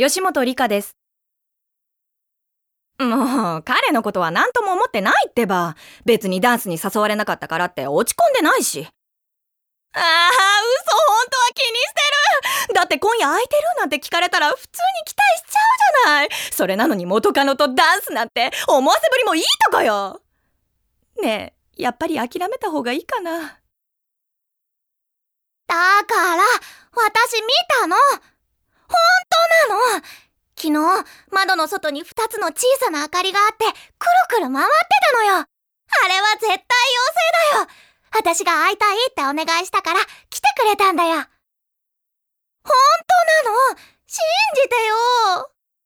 吉本理香です。もう、彼のことは何とも思ってないってば。別にダンスに誘われなかったからって落ち込んでないし。ああ、嘘、本当は気にしてる。だって今夜空いてるなんて聞かれたら普通に期待しちゃうじゃない。それなのに元カノとダンスなんて思わせぶりもいいとこよ。ねえ、やっぱり諦めた方がいいかな。 だから私見たの。本当なの。昨日窓の外に2つの小さな明かりがあってくるくる回ってたのよ。あれは絶対妖精だよ。私が会いたいってお願いしたから来てくれたんだよ。本当なの。信じてよ。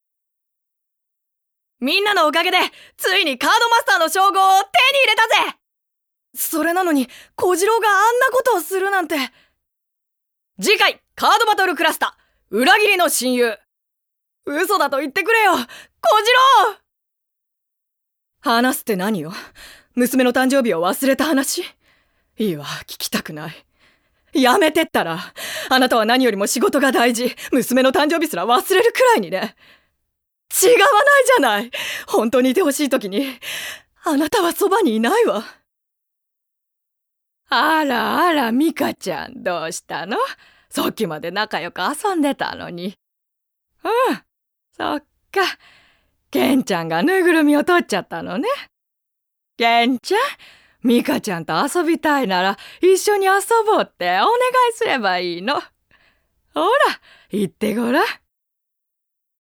みんなのおかげでついにカードマスターの称号を手に入れたぜ。それなのに小次郎があんなことをするなんて。次回カードバトルクラスター裏切りの親友。嘘だと言ってくれよ、小次郎。話すって何よ。娘の誕生日を忘れた話？いいわ、聞きたくない。やめてったら。あなたは何よりも仕事が大事。娘の誕生日すら忘れるくらいにね。違わないじゃない。本当にいてほしい時にあなたはそばにいないわ。あらあら、ミカちゃん、どうしたの？さっきまで仲良く遊んでたのに。うん、そっか。ケンちゃんがぬいぐるみを取っちゃったのね。ケンちゃん、ミカちゃんと遊びたいなら一緒に遊ぼうってお願いすればいいの。ほら、言ってごらん。